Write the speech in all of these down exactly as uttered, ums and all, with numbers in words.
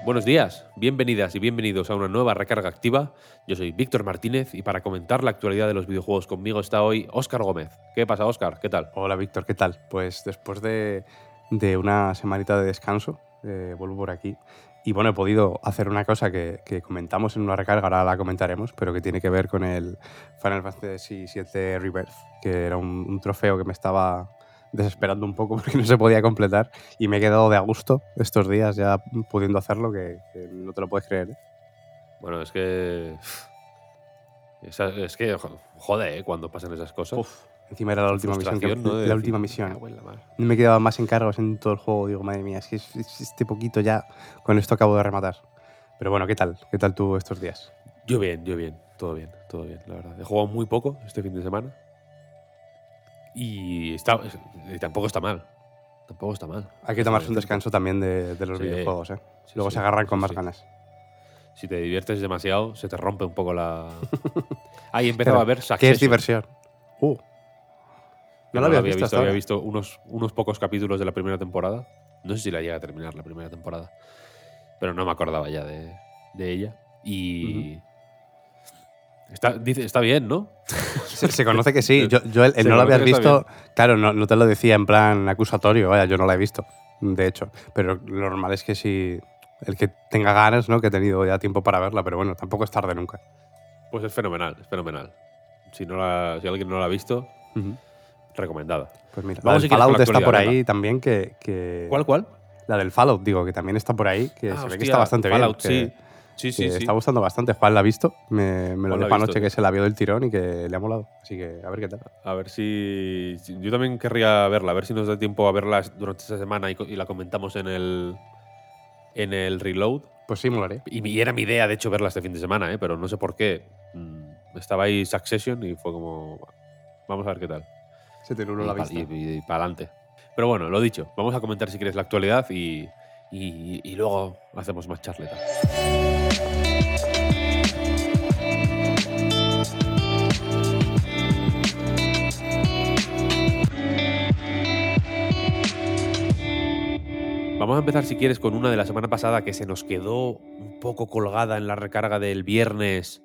Buenos días, bienvenidas y bienvenidos a una nueva recarga activa. Yo soy Víctor Martínez y para comentar la actualidad de los videojuegos conmigo está hoy Óscar Gómez. ¿Qué pasa, Óscar? ¿Qué tal? Hola Víctor, ¿qué tal? Pues después de, de una semanita de descanso, eh, vuelvo por aquí. Y bueno, he podido hacer una cosa que, que comentamos en una recarga, ahora la comentaremos, pero que tiene que ver con el Final Fantasy siete Rebirth, que era un, un trofeo que me estaba desesperando un poco porque no se podía completar y me he quedado de a gusto estos días ya pudiendo hacerlo, que, que no te lo puedes creer, ¿eh? Bueno, es que... Es, es que, jode, ¿eh? Cuando pasan esas cosas. Uf, encima era la Esa última misión, que, frustración, ¿no? De la decir, última me misión. cago en la mar. No me quedaban más encargos en todo el juego. Digo, madre mía, es que es- es este poquito ya, con esto acabo de rematar. Pero bueno, ¿qué tal? ¿Qué tal tú estos días? Yo bien, yo bien, todo bien, todo bien, la verdad. He jugado muy poco este fin de semana y, está, y tampoco está mal. Tampoco está mal. Hay que déjame tomarse un decirte. descanso también de, de los Sí, videojuegos, ¿eh? sí, Luego sí, se agarran sí, con más sí. ganas. Si te diviertes demasiado, se te rompe un poco la... Ahí he empezado Claro, a ver ¿qué es Succession, diversión? Uh, que no lo no la habías había visto visto, hasta había ahora. visto unos, unos pocos capítulos de la primera temporada. No sé si la llega a terminar la primera temporada, pero no me acordaba ya de, de ella. Ujú. Y está, dice, está bien, ¿no? Se, se conoce que sí. Yo, yo el, el Se no lo conoce habías que está bien. visto, claro, no, no te lo decía en plan acusatorio, vaya, yo no la he visto, de hecho. Pero lo normal es que sí, el que tenga ganas, ¿no? Que he tenido ya tiempo para verla, pero bueno, tampoco es tarde nunca. Pues es fenomenal, es fenomenal. Si, no la, si alguien no la ha visto, Ujú. recomendada. Pues mira, la Vamos del si quieres con la Fallout está actualidad, por venga. ahí también, que, que- ¿Cuál, cuál? La del Fallout, digo, que también está por ahí, que Ah, se ve que está hostia, bastante bien, Fallout, que, sí. Sí, sí, que está sí. gustando bastante. Juan la ha visto, me, me lo Juan la ha dijo visto. anoche que se la vio del tirón y que le ha molado. Así que a ver qué tal. A ver si, si- Yo también querría verla, a ver si nos da tiempo a verla durante esta semana y, co- y la comentamos en el, en el reload. Pues sí, molaría. Y, mi- y era mi idea, de hecho, verla este fin de semana, ¿eh? Pero no sé por qué. Mm, estaba ahí Succession y fue como, vamos a ver qué tal. Se te nubló Y la para vista. adelante. Pero bueno, lo dicho, vamos a comentar si quieres la actualidad y, y, y luego hacemos más charleta. Vamos a empezar, si quieres, con una de la semana pasada que se nos quedó un poco colgada en la recarga del viernes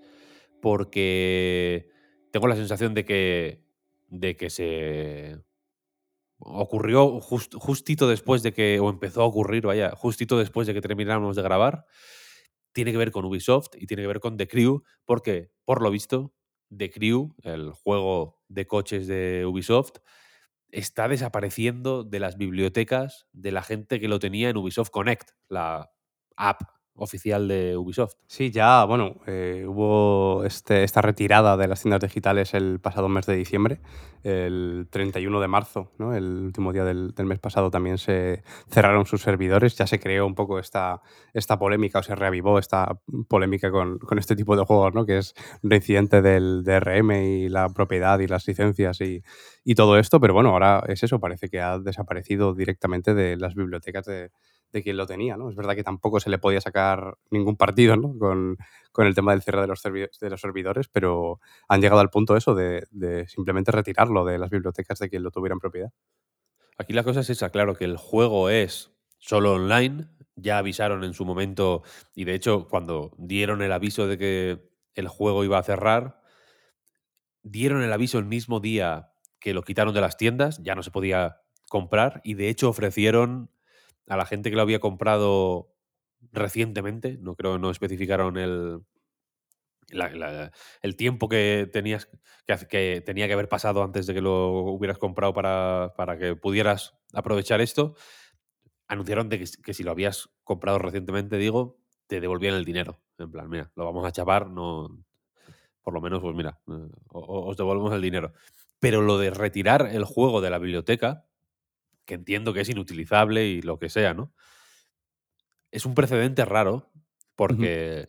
porque tengo la sensación de que, de que se ocurrió just- justito después de que, o empezó a ocurrir, vaya, justito después de que termináramos de grabar. Tiene que ver con Ubisoft y tiene que ver con The Crew, porque, por lo visto, The Crew, el juego de coches de Ubisoft, está desapareciendo de las bibliotecas de la gente que lo tenía en Ubisoft Connect, la app oficial de Ubisoft. Sí, ya, bueno, eh, hubo este, esta retirada de las tiendas digitales el pasado mes de diciembre, el treinta y uno de marzo, ¿no? El último día del, del mes pasado también se cerraron sus servidores, ya se creó un poco esta, esta polémica, o se reavivó esta polémica con, con este tipo de juegos, ¿no? Que es un reincidente del D R M y la propiedad y las licencias y, y todo esto, pero bueno, ahora es eso, parece que ha desaparecido directamente de las bibliotecas de de quien lo tenía, ¿no? Es verdad que tampoco se le podía sacar ningún partido, ¿no? Con, con el tema del cierre de los, servi- de los servidores, pero han llegado al punto eso de, de simplemente retirarlo de las bibliotecas de quien lo tuviera en propiedad. Aquí la cosa es esa, claro, que el juego es solo online. Ya avisaron en su momento, y de hecho, cuando dieron el aviso de que el juego iba a cerrar, dieron el aviso el mismo día que lo quitaron de las tiendas, ya no se podía comprar, y de hecho ofrecieron a la gente que lo había comprado recientemente, no creo que no especificaron el, la- la- el tiempo que tenías que, hace- que tenía que haber pasado antes de que lo hubieras comprado para, para que pudieras aprovechar esto. Anunciaron de que, si- que si lo habías comprado recientemente, digo, te devolvían el dinero. En plan, mira, lo vamos a chapar, no, por lo menos, pues mira, eh, o- o- os devolvemos el dinero. Pero lo de retirar el juego de la biblioteca, que entiendo que es inutilizable y lo que sea, ¿no? Es un precedente raro Ujú. porque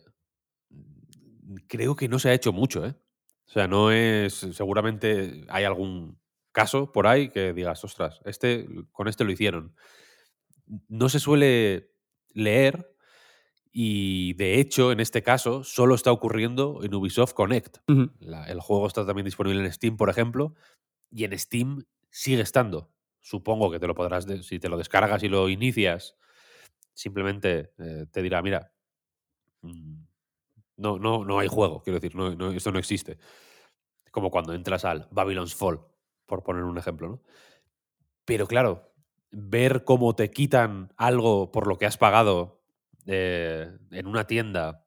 mm, creo que no se ha hecho mucho, ¿eh? O sea, no es. Seguramente hay algún caso por ahí que digas, ostras, este, con este lo hicieron. No se suele leer y, de hecho, en este caso, solo está ocurriendo en Ubisoft Connect. Ujú. La- el juego está también disponible en Steam, por ejemplo, y en Steam sigue estando. Supongo que te lo podrás, de- si te lo descargas y lo inicias, simplemente eh, te dirá, mira, mm, no, no, no hay juego, quiero decir, no, no, esto no existe. Como cuando entras al Babylon's Fall, por poner un ejemplo, ¿no? Pero claro, ver cómo te quitan algo por lo que has pagado eh, en una tienda,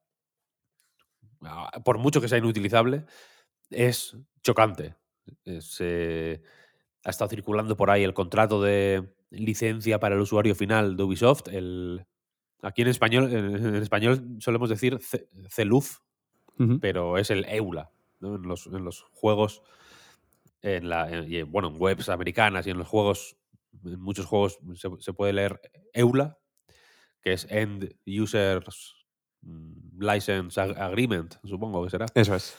ah, por mucho que sea inutilizable, es chocante. Es, eh, ha estado circulando por ahí el contrato de licencia para el usuario final de Ubisoft. El, aquí en español, en, en español solemos decir C- CELUF, Ujú. pero es el EULA, ¿no? En los, en los juegos, en la, en- y, bueno, en webs americanas y en los juegos, en muchos juegos se, se puede leer EULA, que es End Users mm, License Ag- Agreement, supongo que será. Eso es.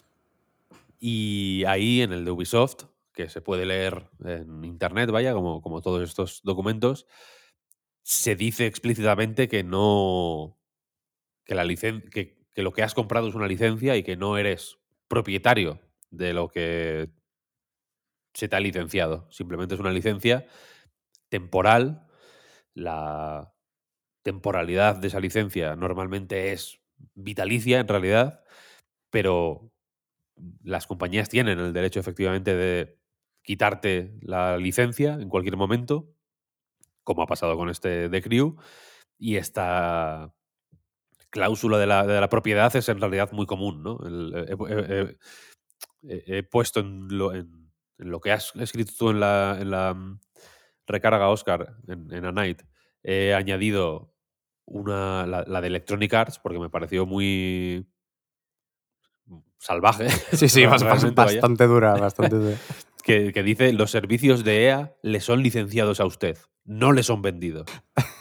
Y ahí en el de Ubisoft, que se puede leer en internet, vaya, como, como todos estos documentos, se dice explícitamente que no. Que, la licen que, que lo que has comprado es una licencia y que no eres propietario de lo que se te ha licenciado. Simplemente es una licencia temporal. La temporalidad de esa licencia normalmente es vitalicia, en realidad, pero las compañías tienen el derecho efectivamente de quitarte la licencia en cualquier momento, como ha pasado con este The Crew, y esta cláusula de la, de la propiedad es en realidad muy común, ¿no? El- he, he- he- he puesto en lo, en- en lo que has escrito tú en la, en la mm, recarga, Oscar, en, en A Night, he añadido una, la, la de Electronic Arts, porque me pareció muy salvaje, Sí, sí, bas- bas- realmente, vaya. bastante dura, bastante dura. que, que dice, los servicios de E A le son licenciados a usted, no le son vendidos.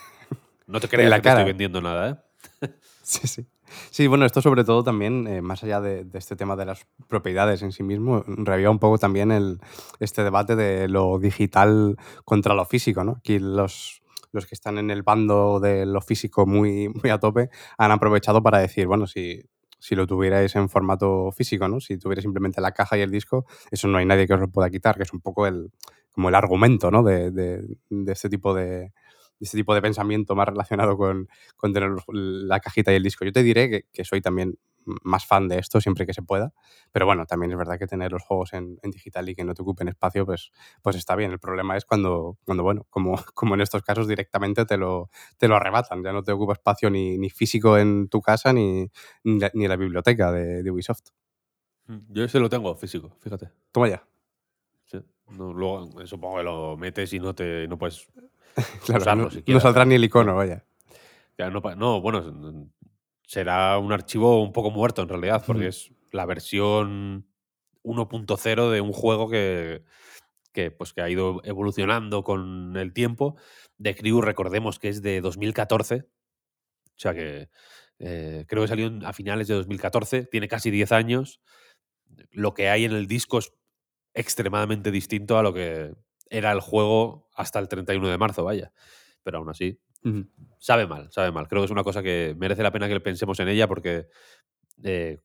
No te En creas la que te estoy cara. vendiendo nada, ¿eh? Sí, sí. Sí, bueno, esto sobre todo también, eh, más allá de, de este tema de las propiedades en sí mismo, reviva un poco también el, este debate de lo digital contra lo físico, ¿no? Aquí los, los que están en el bando de lo físico muy, muy a tope han aprovechado para decir, bueno, si, si lo tuvierais en formato físico, ¿no? Si tuvierais simplemente la caja y el disco, eso no hay nadie que os lo pueda quitar, que es un poco el, como el argumento, ¿no? De, de, de este tipo de, de este tipo de pensamiento más relacionado con, con tener los- la cajita y el disco. Yo te diré que, que soy también más fan de esto siempre que se pueda, pero bueno, también es verdad que tener los juegos en, en digital y que no te ocupen espacio, pues, pues está bien. El problema es cuando, cuando bueno, como, como en estos casos directamente te lo, te lo arrebatan, ya no te ocupa espacio ni, ni físico en tu casa ni, ni, la, ni la biblioteca de, de Ubisoft. Yo ese lo tengo físico, fíjate. Toma ya. Sí. No, luego, eh, supongo que lo metes y no, te, no puedes Claro, no, usarlo no siquiera, saldrá ¿sabes? ni el icono, No, vaya. ya no, pa- no, bueno, s- será un archivo un poco muerto en realidad, porque es la versión uno punto cero de un juego que, que, pues, que ha ido evolucionando con el tiempo. The Crew, recordemos que es de dos mil catorce, o sea que eh, creo que salió en- a finales de dos mil catorce, tiene casi diez años. Lo que hay en el disco es extremadamente distinto a lo que era el juego hasta el treinta y uno de marzo, vaya. Pero aún así, Ujú. sabe mal, sabe mal. Creo que es una cosa que merece la pena que pensemos en ella porque eh,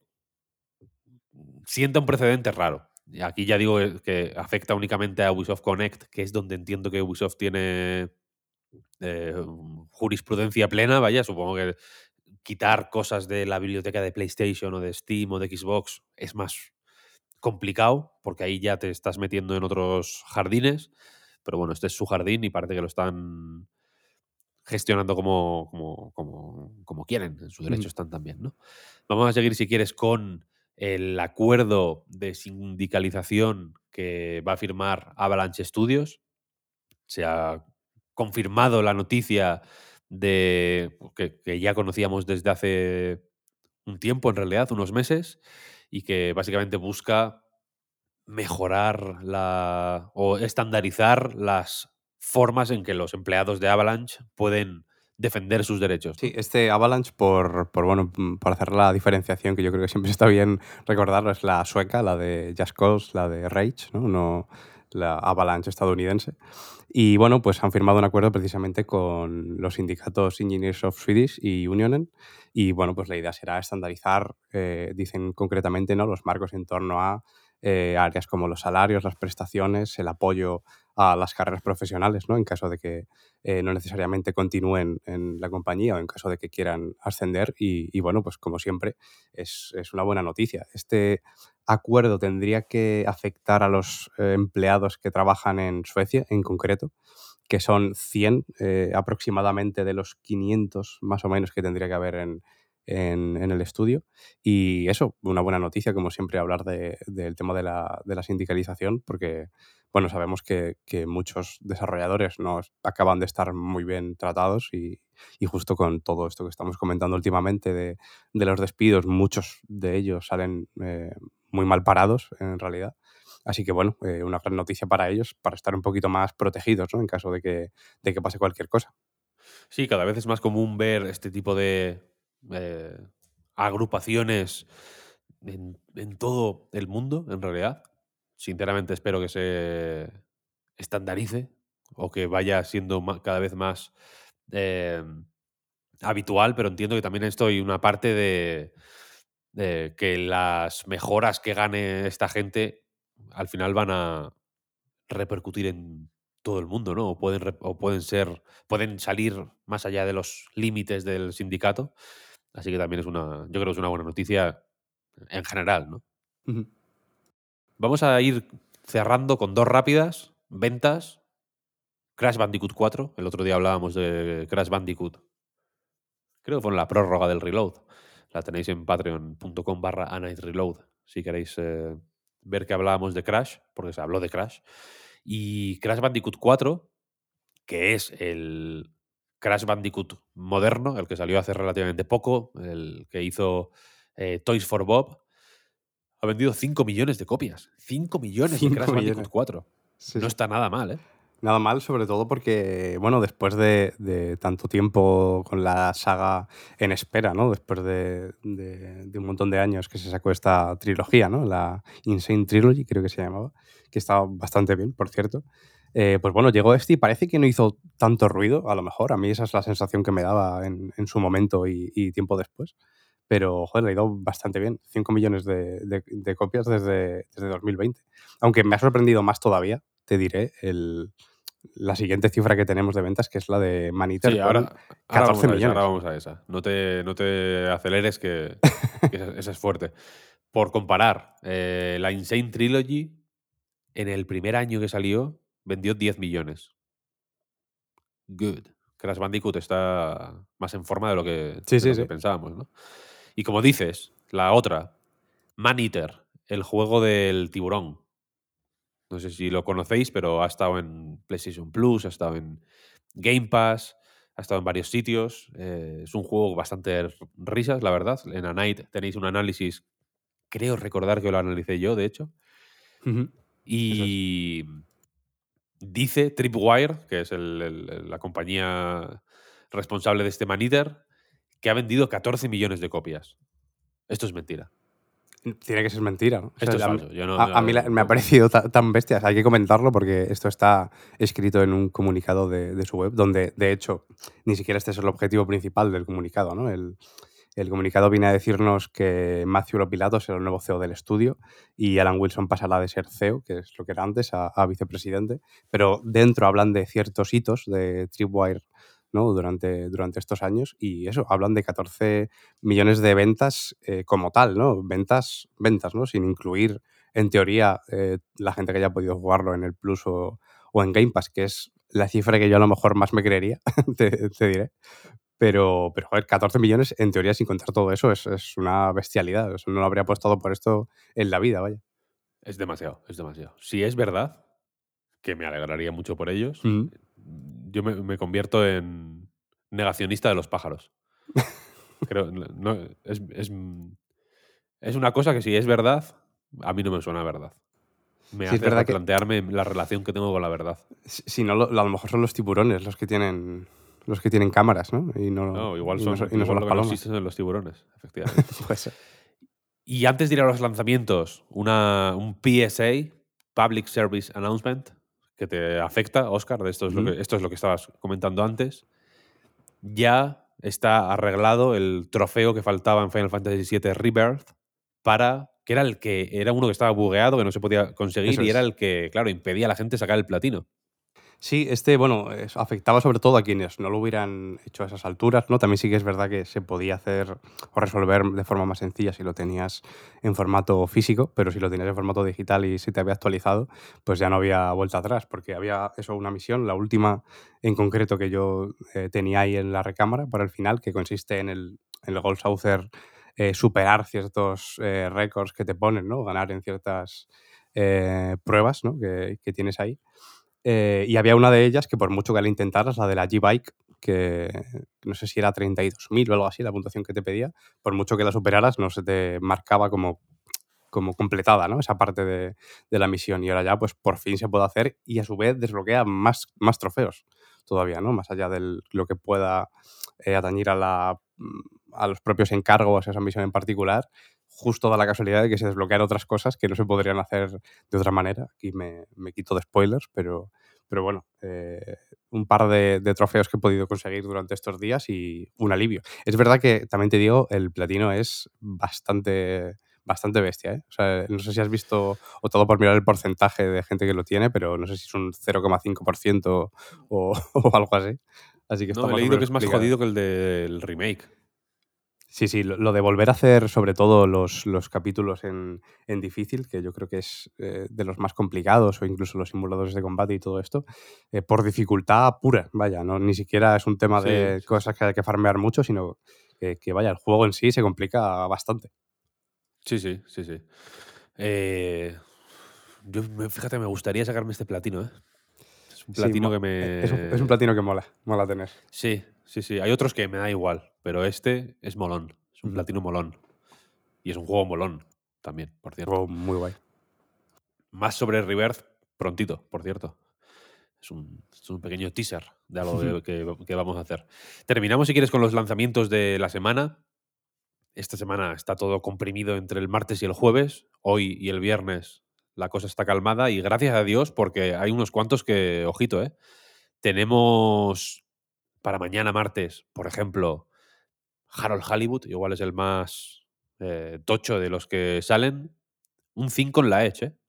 sienta un precedente raro. Y aquí ya digo que que afecta únicamente a Ubisoft Connect, que es donde entiendo que Ubisoft tiene eh, jurisprudencia plena, vaya, supongo que quitar cosas de la biblioteca de PlayStation o de Steam o de Xbox es más complicado, porque ahí ya te estás metiendo en otros jardines, pero bueno, este es su jardín y parece que lo están gestionando como, como, como, como quieren, en su derecho Ujú. están también, ¿no? Vamos a seguir, si quieres, con el acuerdo de sindicalización que va a firmar Avalanche Studios. Se ha confirmado la noticia de que, que ya conocíamos desde hace un tiempo, en realidad, unos meses, y que básicamente busca mejorar la o estandarizar las formas en que los empleados de Avalanche pueden defender sus derechos, Sí, ¿no? este Avalanche, por, por, bueno, mm, por hacer la diferenciación, que yo creo que siempre está bien recordarlo, es la sueca, la de Just Cause, la de Rage, ¿no? No la Avalanche estadounidense. Y bueno, pues han firmado un acuerdo precisamente con los sindicatos Engineers of Swedish y Unionen. Y bueno, pues la idea será estandarizar, eh, dicen concretamente, ¿no?, los marcos en torno a eh, áreas como los salarios, las prestaciones, el apoyo a las carreras profesionales, ¿no?, en caso de que eh, no necesariamente continúen en la compañía o en caso de que quieran ascender. Y, y bueno, pues como siempre, es, es una buena noticia. Este acuerdo tendría que afectar a los eh, empleados que trabajan en Suecia en concreto, que son cien eh, aproximadamente de los quinientos más o menos que tendría que haber en, en, en el estudio. Y eso, una buena noticia, como siempre, hablar de- del tema de la, de la sindicalización, porque bueno, sabemos que, que muchos desarrolladores no acaban de estar muy bien tratados y, y justo con todo esto que estamos comentando últimamente de, de los despidos, muchos de ellos salen eh, muy mal parados en realidad. Así que bueno, eh, una gran noticia para ellos, para estar un poquito más protegidos, ¿no?, en caso de que, de que pase cualquier cosa. Sí, cada vez es más común ver este tipo de eh, agrupaciones en, en todo el mundo, en realidad. Sinceramente espero que se estandarice o que vaya siendo ma- cada vez más eh, habitual, pero entiendo que también esto hay una parte de, de que las mejoras que gane esta gente al final van a repercutir en todo el mundo, ¿no? O pueden, rep- o pueden ser, pueden salir más allá de los límites del sindicato. Así que también es una, yo creo que es una buena noticia en general, ¿no? Ujú. Vamos a ir cerrando con dos rápidas. Ventas. Crash Bandicoot cuatro. El otro día hablábamos de Crash Bandicoot. Creo que fue en la prórroga del Reload. La tenéis en patreon.com barra a night reload. Si queréis eh, ver que hablábamos de Crash, porque se habló de Crash. Y Crash Bandicoot cuatro, que es el Crash Bandicoot moderno, el que salió hace relativamente poco, el que hizo eh, Toys for Bob, ha vendido cinco millones de copias. cinco millones de cinco Crash Bandicoot millones. cuatro. Sí, No sí. está nada mal, ¿eh? Nada mal, sobre todo porque, bueno, después de, de tanto tiempo con la saga en espera, ¿no? Después de, de- de un montón de años que se sacó esta trilogía, ¿no? La Insane Trilogy, creo que se llamaba, que estaba bastante bien, por cierto. Eh, pues bueno, llegó este y parece que no hizo tanto ruido, a lo mejor. A mí esa es la sensación que me daba en, en su momento y, y tiempo después. Pero, joder, le ha ido bastante bien. cinco millones de, de- de copias desde, desde dos mil veinte. Aunque me ha sorprendido más todavía, te diré, el, la siguiente cifra que tenemos de ventas, que es la de Maneater, Sí, con ahora, ahora vamos catorce a esa, ahora millones. vamos a esa. No te, no te aceleres que, que esa, esa es fuerte. Por comparar, eh, la Insane Trilogy en el primer año que salió vendió diez millones. Good. Crash Bandicoot está más en forma de lo que, Sí, de sí, lo que sí. pensábamos, ¿no? Y como dices, la otra, Maneater, el juego del tiburón. No sé si lo conocéis, pero ha estado en PlayStation Plus, ha estado en Game Pass, ha estado en varios sitios. Eh, es un juego bastante r- risas, la verdad. En A Night tenéis un análisis, creo recordar que lo analicé yo, de hecho. Ujú. Eso es. Y dice Tripwire, que es el- el- el- la compañía responsable de este Maneater, que ha vendido catorce millones de copias. Esto es mentira. Tiene que ser mentira, ¿no? O sea, Esto es a, mí falso. Yo no, a- a mí no- la- me ha no- parecido ta- tan bestia. Hay que comentarlo porque esto está escrito en un comunicado de, de su web, donde de hecho ni siquiera este es el objetivo principal del comunicado, ¿no? El, el comunicado viene a decirnos que Matthew Lopilato será el nuevo C E O del estudio y Alan Wilson pasará de ser C E O, que es lo que era antes, a, a vicepresidente. Pero dentro hablan de ciertos hitos de Tripwire, ¿no? Durante, durante estos años y eso, hablan de catorce millones de ventas eh, como tal, ¿no? Ventas, ventas, ¿no? Sin incluir, en teoría, eh, la gente que haya podido jugarlo en el Plus o, o en Game Pass, que es la cifra que yo a lo mejor más me creería, te, te diré. Pero, pero, joder, catorce millones, en teoría, sin contar todo eso, es, es una bestialidad. Eso no lo habría apostado por esto en la vida, vaya. es demasiado, es demasiado. Si es verdad, que me alegraría mucho por ellos, Ujú. yo me, me convierto en negacionista de los pájaros. Creo, no, no, es, es, es una cosa que si es verdad, a mí no me suena verdad. Me Sí, es hace verdad que replantearme la relación que tengo con la verdad. si si no, lo- a lo mejor son los tiburones los que tienen los que tienen cámaras, ¿no? Y no, No, igual y no, son, son, y no son igual las lo que no palomas. existen son los tiburones, efectivamente. Puede ser. Y antes de ir a los lanzamientos, una, un P S A, Public Service Announcement, que te afecta, Óscar, de esto es, lo Ujú. que, esto es lo que estabas comentando antes, ya está arreglado el trofeo que faltaba en Final Fantasy siete Rebirth para que era el que era uno que estaba bugueado, que no se podía conseguir Eso y era es. el que, claro, impedía a la gente sacar el platino. Sí, este, bueno, es- afectaba sobre todo a quienes no lo hubieran hecho a esas alturas, ¿no? También sí que es verdad que se podía hacer o resolver de forma más sencilla si lo tenías en formato físico, pero si lo tenías en formato digital y si te había actualizado, pues ya no había vuelta atrás, porque había eso, una misión, la última en concreto que yo eh, tenía ahí en la recámara para el final, que consiste en el, en el Gold Saucer eh, superar ciertos eh, récords que te ponen, ¿no? Ganar en ciertas eh, pruebas, ¿no? que, que tienes ahí. Eh, y había una de ellas que por mucho que la intentaras, la de la G-Bike, que no sé si era treinta y dos mil o algo así, la puntuación que te pedía, por mucho que la superaras, no se te marcaba como, como completada, ¿no? Esa parte de, de la misión. Y ahora ya, pues por fin se puede hacer y a su vez desbloquea más, más trofeos todavía, ¿no? Más allá de lo que pueda eh, atañir a, la, a los propios encargos, a esa misión en particular, justo da la casualidad de que se desbloquean otras cosas que no se podrían hacer de otra manera. Aquí me, me quito de spoilers, pero, pero bueno, eh, un par de, de trofeos que he podido conseguir durante estos días y un alivio. Es verdad que, también te digo, el platino es bastante, bastante bestia, ¿eh? O sea, no sé si has visto, o todo por mirar el porcentaje de gente que lo tiene, pero no sé si es un cero coma cinco por ciento o, o algo así. Así que está No, he más o leído que menos es más complicado. jodido que el del remake. Sí, sí, lo, lo de volver a hacer sobre todo los, los capítulos en, en difícil, que yo creo que es eh, de los más complicados, o incluso los simuladores de combate y todo esto, eh, por dificultad pura, vaya, no ni siquiera es un tema Sí, de sí, sí. cosas que hay que farmear mucho, sino que, que, vaya, el juego en sí se complica bastante. Sí, sí, sí, sí. Eh, yo, me- fíjate, me gustaría sacarme este platino, ¿eh? Es un Sí, platino mo- que eh, es un, es un me... platino que mola, mola tener. Sí, sí, sí. Hay otros que me da igual, pero este es molón. Es un Ujú. platino molón. Y es un juego molón también, por cierto. Juego muy guay. Más sobre Rebirth prontito, por cierto. Es un, es un pequeño teaser de algo de- que, que vamos a hacer. Terminamos, si quieres, con los lanzamientos de la semana. Esta semana está todo comprimido entre el martes y el jueves. Hoy y el viernes la cosa está calmada y gracias a Dios porque hay unos cuantos que, ojito, ¿eh? Tenemos para mañana martes, por ejemplo, Harold Hollywood, igual es el más eh, tocho de los que salen. Un cinco en la Edge, ¿eh?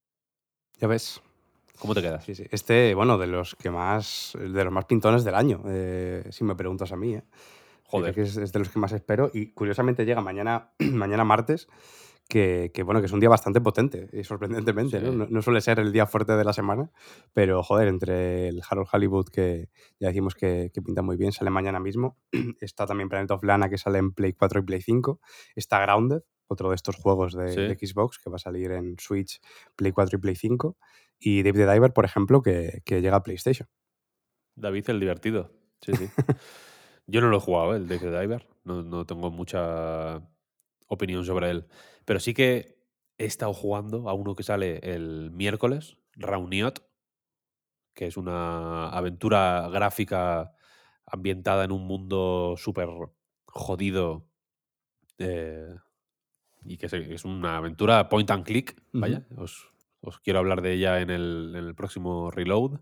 Ya ves. ¿Cómo te quedas? Sí, sí. Este, bueno, de los que más, de los más pintones del año, eh, si me preguntas a mí, ¿eh? Diría Joder. que es, es de los que más espero y curiosamente llega mañana, mañana martes, que, que, bueno, que es un día bastante potente y sorprendentemente, ¿no? Sí. ¿no? No suele ser el día fuerte de la semana, pero joder, entre el Harold Hollywood, que ya decimos que, que pinta muy bien, sale mañana mismo, está también Planet of Lana, que sale en Play cuatro y Play cinco, está Grounded, otro de estos juegos de, de Sí. Xbox, que va a salir en Switch, Play cuatro y Play cinco, y Dave the Diver, por ejemplo, que, que llega a PlayStation. David el divertido. Sí, sí. Yo no lo he jugado, ¿eh? El Dave the Diver. No, no tengo mucha opinión sobre él. Pero sí que he estado jugando a uno que sale el miércoles, Rauniot, que es una aventura gráfica ambientada en un mundo súper jodido eh, y que se- es una aventura point and click. Ujú. Vaya, os, os quiero hablar de ella en el, en el próximo reload.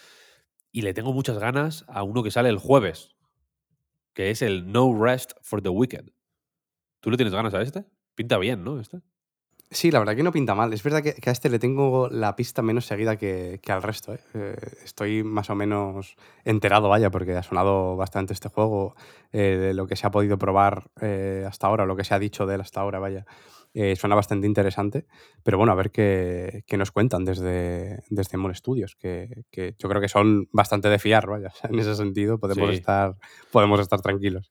Y le tengo muchas ganas a uno que sale el jueves, que es el No Rest for the Wicked. ¿Tú le tienes ganas a este? Pinta bien, ¿no? Este. Sí, la verdad que no pinta mal. Es verdad que, que a este le tengo la pista menos seguida que, que al resto, ¿eh? Eh, estoy más o menos enterado, vaya, porque ha sonado bastante este juego, eh, de lo que se ha podido probar eh, hasta ahora, lo que se ha dicho de él hasta ahora, vaya. Eh, suena bastante interesante, pero bueno, a ver qué, qué nos cuentan desde, desde Mole Studios, que, que yo creo que son bastante de fiar, vaya. En ese sentido podemos Sí, estar, podemos estar tranquilos.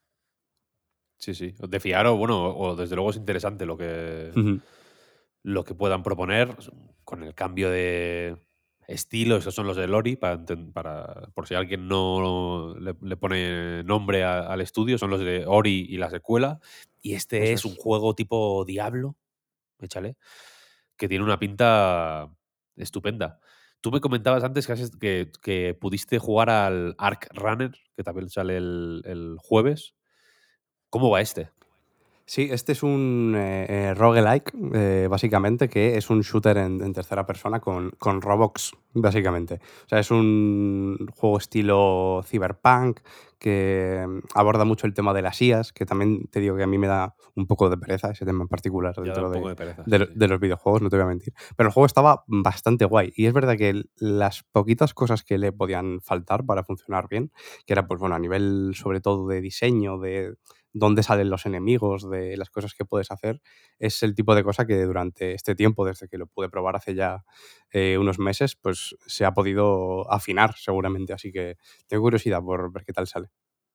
sí, sí. De fiar o, bueno, o desde luego es interesante lo que, Ujú. lo que puedan proponer con el cambio de estilo. Esos son los de Lori, para, enten- para por si alguien no le, le pone nombre a- al estudio, son los de Ori y la secuela. Y este Eso es un es. juego tipo Diablo, échale, que tiene una pinta estupenda. Tú me comentabas antes que, has- que, que pudiste jugar al Ark Runner, que también sale el, el jueves. ¿Cómo va este? Sí, este es un eh, eh, roguelike, eh, básicamente, que es un shooter en, en tercera persona con, con Roblox, básicamente. O sea, es un juego estilo cyberpunk que mm, aborda mucho el tema de las I As, que también te digo que a mí me da un poco de pereza ese tema en particular Ya da dentro un poco de, de pereza, de sí, lo- sí. de los videojuegos, no te voy a mentir. Pero el juego estaba bastante guay. Y es verdad que el- las poquitas cosas que le podían faltar para funcionar bien, que era, pues bueno, a nivel sobre todo de diseño, de dónde salen los enemigos, de las cosas que puedes hacer, es el tipo de cosa que durante este tiempo, desde que lo pude probar hace ya eh, unos meses, pues se ha podido afinar seguramente. Así que tengo curiosidad por ver qué tal sale.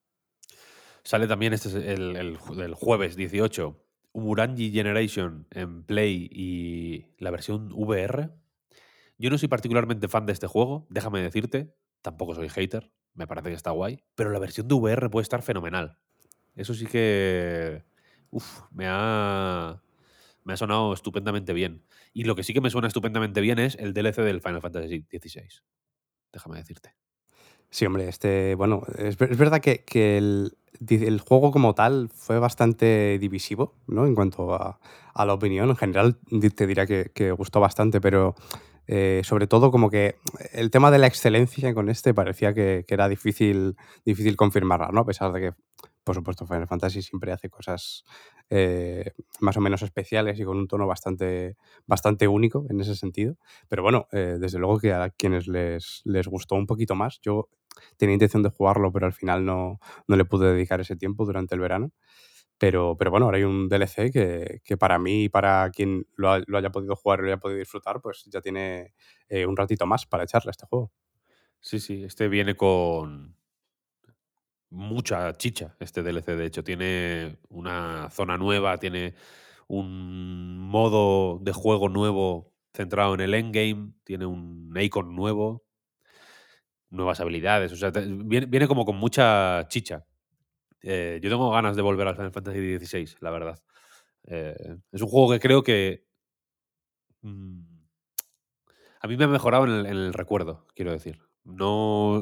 Sale también este es el, el ju- el jueves dieciocho, Umurangi Generation en Play y la versión V R. Yo no soy particularmente fan de este juego, déjame decirte, tampoco soy hater, me parece que está guay, pero la versión de V R puede estar fenomenal. Eso sí que uf, me ha me ha sonado estupendamente bien. Y lo que sí que me suena estupendamente bien es el D L C del Final Fantasy dieciséis. Déjame decirte. Sí, hombre, este, bueno, es, ver- es verdad que, que el, di- el juego como tal fue bastante divisivo, ¿no? En cuanto a, a la opinión. En general, di- te diría que, que gustó bastante, pero eh, sobre todo como que el tema de la excelencia con este parecía que, que era difícil, difícil confirmarla, ¿no? A pesar de que, por supuesto, Final Fantasy siempre hace cosas eh, más o menos especiales y con un tono bastante, bastante único en ese sentido. Pero bueno, eh, desde luego que a quienes les, les gustó un poquito más, yo tenía intención de jugarlo, pero al final no, no le pude dedicar ese tiempo durante el verano. Pero, pero bueno, ahora hay un D L C que, que para mí y para quien lo, ha- lo haya podido jugar y lo haya podido disfrutar, pues ya tiene eh, un ratito más para echarle a este juego. Sí, sí, este viene con mucha chicha, este D L C. De hecho, tiene una zona nueva, tiene un modo de juego nuevo centrado en el endgame, tiene un icon nuevo, nuevas habilidades. O sea, te- viene, viene como con mucha chicha. Eh, yo tengo ganas de volver al Final Fantasy dieciséis, la verdad. Eh, es un juego que creo que mm, a mí me ha mejorado en el, en el recuerdo, quiero decir. No,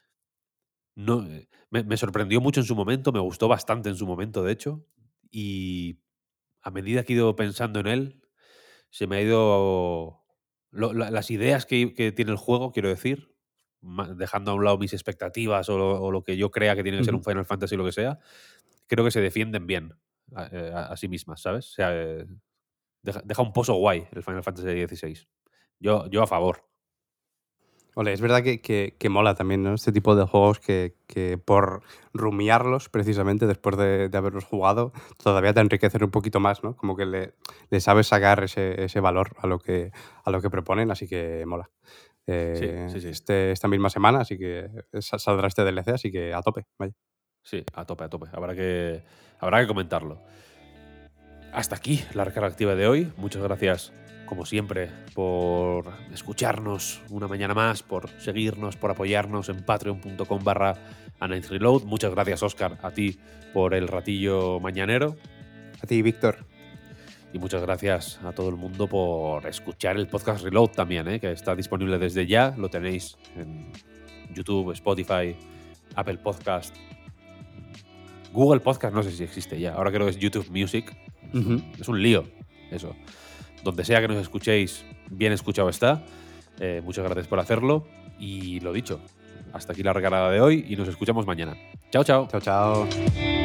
no, eh, me, me sorprendió mucho en su momento, me gustó bastante en su momento, de hecho, y a medida que he ido pensando en él, se me ha ido lo- la- las ideas que, que tiene el juego, quiero decir, ma- dejando a un lado mis expectativas o lo, o lo que yo crea que tiene que ser Ujú. un Final Fantasy o lo que sea, creo que se defienden bien a, eh, a- a sí mismas, ¿sabes? O sea, eh, deja, deja un pozo guay el Final Fantasy dieciséis. Yo, yo a favor. Ole, es verdad que, que- que mola también, ¿no? Este tipo de juegos que, que por rumiarlos precisamente después de, de haberlos jugado, todavía te enriquecen un poquito más, ¿no? Como que le, le sabes sacar ese, ese valor a lo que, a lo que proponen, así que mola. Sí, Eh, sí, sí. este, esta misma semana, así que sa- saldrá este D L C, así que a tope, vaya. Sí, a tope, a tope. Habrá que, habrá que comentarlo. Hasta aquí la recarga activa de hoy. Muchas gracias, como siempre, por escucharnos una mañana más, por seguirnos, por apoyarnos en patreon.com barra Reload. Muchas gracias, Oscar, a ti por el ratillo mañanero. A ti, Víctor. Y muchas gracias a todo el mundo por escuchar el podcast Reload también, ¿eh? Que está disponible desde ya. Lo tenéis en YouTube, Spotify, Apple Podcast, Google Podcast, no sé si existe ya. Ahora creo que es YouTube Music. Es Ujú. un, es un lío, eso. Donde sea que nos escuchéis, bien escuchado está. Eh, muchas gracias por hacerlo. Y lo dicho, hasta aquí la recargada de hoy y nos escuchamos mañana. Chao, chao. Chao, chao.